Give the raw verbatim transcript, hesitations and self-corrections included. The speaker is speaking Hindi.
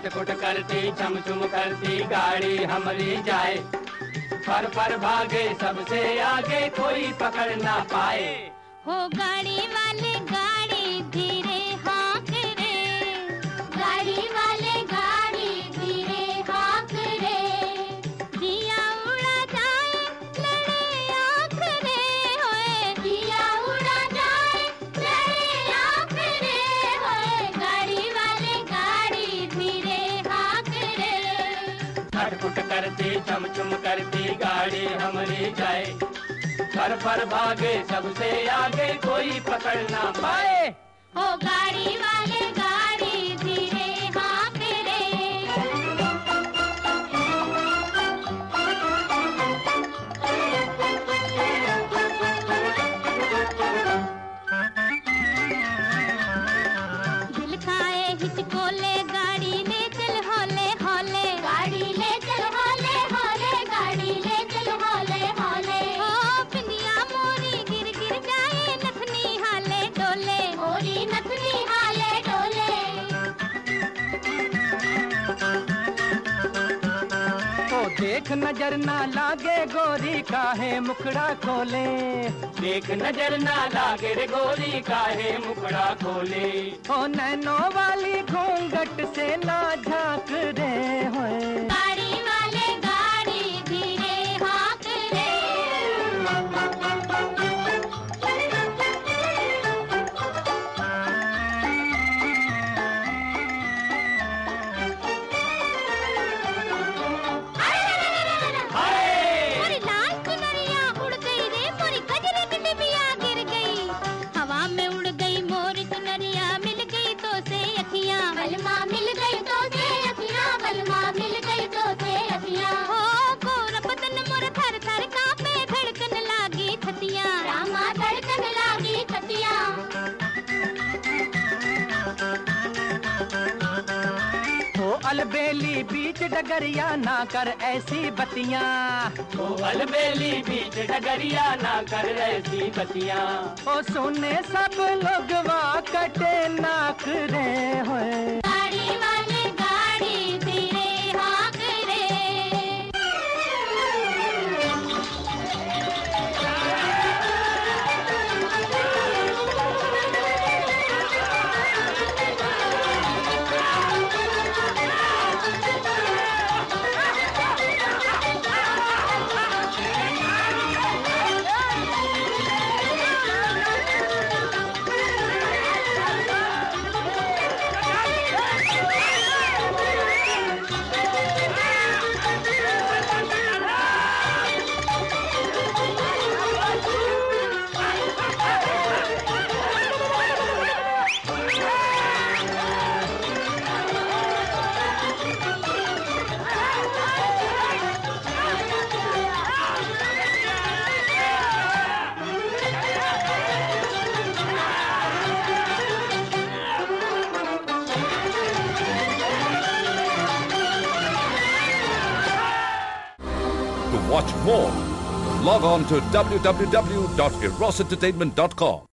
खटखट करती चम चुम करती गाड़ी हमारी जाए, पर पर भागे सबसे आगे कोई पकड़ ना पाए। हो गाड़ी वाले गाड़ी धीरे हाँक रे, गाड़ी वाले गाड़ी धीरे हाँक रे, दिया उड़ा जाए लड़े आँख रे, होए दिया उड़ा जाए लड़े आँख रे, होए गाड़ी वाले गाड़ी धीरे हाँक रे। खटखट करती चम चुम करती गाड़ी हमारी जाए, पर पर भागे सबसे आगे कोई पकड़ ना पाए। हो गाड़ी वाले गाड़ी धीरे हाँक रे। दिल खाए हिचकोले गाड़ी ले चल होले होले, गाड़ी ले चल होले होले, गाड़ी ले चल होले होले। हो पिंदिया मोरी गिर गिर जाए नथनी हाले डोले, मोरी नथनी हाले डोले। ओ देख नजर ना लागे गोरी काहे मुखड़ा खोले, देख नजर ना लागे रे गोरी काहे मुखड़ा खोले। ओ नैनो वाली घूंघट से ना झांक रे, होए गाड़ी वाले गाड़ी धीरे हाँक रे। मोरी लाल चुनरिया उड़ गई रे, मोरी गजरे की डिबिया गिर गई, हवा में उड़ गई मोरी चुनरिया, मिल गई तो से अखियां, बलमा मिल गई तो से अखियां, बलमा मिल गई तो से अखियां। हो गोरा बदन मोर थर थर कांपे, धड़कन लागी छतियां, रामा धड़कन लागी छतियां। ओ अलबेली बीच डगरिया ना कर ऐसी बतियां, ओ अलबेली बीच डगरिया ना कर ऐसी बतियां। ओ सुने सब लोग वाह कटे नाक रे, होए गाड़ी वाले गाड़ी धीरे हाँक रे। To watch more, log on to w w w dot eros entertainment dot com.